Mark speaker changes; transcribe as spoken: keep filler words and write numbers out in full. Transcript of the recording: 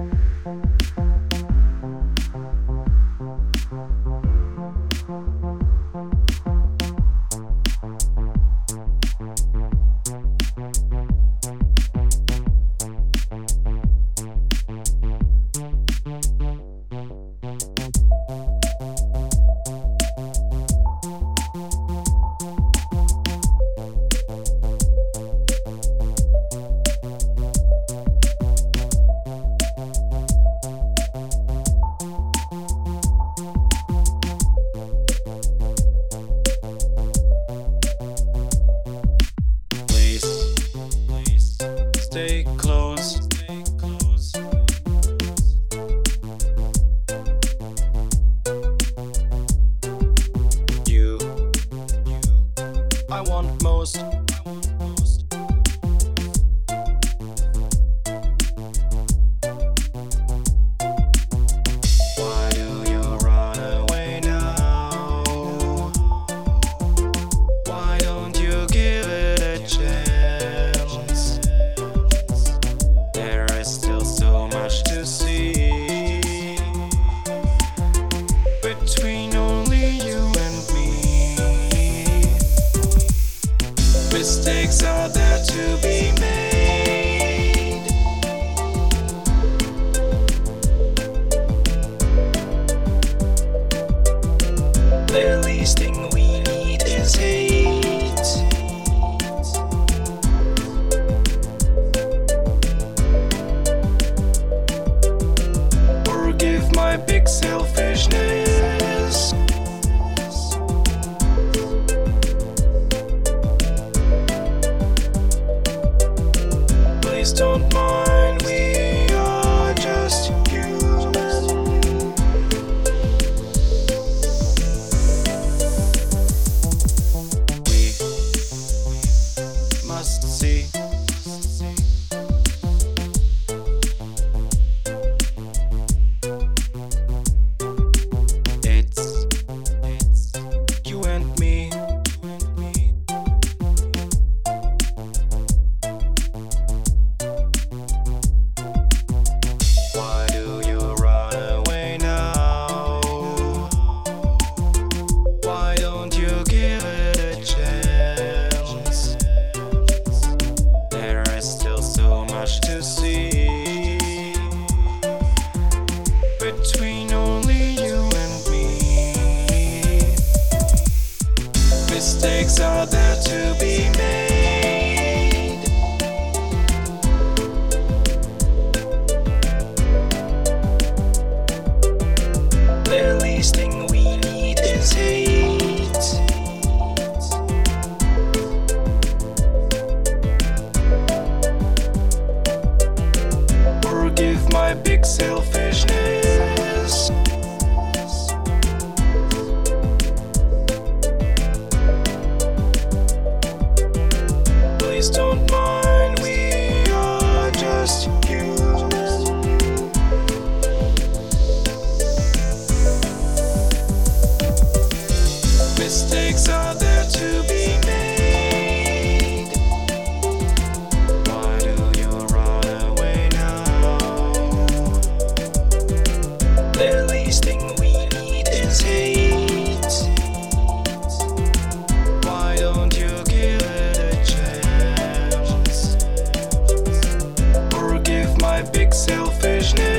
Speaker 1: Stay close. You, I want most. Why do you run away now? Why don't you give it a chance? There is still so much to see between only you and me. Mistakes are there to be made. The least thing we need is hate. Forgive my big selfishness. Please don't mind, we are just human. We must see. It's, it's you and me. Why do you run away now? Why don't you give it a chance? There is still so much to see between only you and me. Mistakes are there to be made. The least thing we need is hate. Forgive my big selfishness. Please don't mind, we are just human. Mistakes are there to be made. Why do you run away now? The least thing we need is hate. Why don't you give it a chance? Forgive my big selfishness.